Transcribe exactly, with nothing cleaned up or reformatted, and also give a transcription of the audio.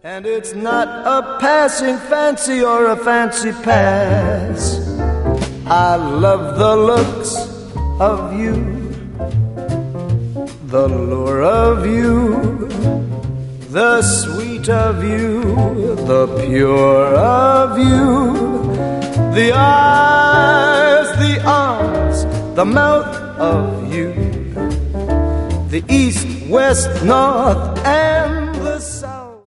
And it's not a passing fancy or a fancy pass. I love the looks of you, the lure of you, the sweet of you, the pure of you, the eyes, the arms, the mouth of you, the east, west, north, and the south.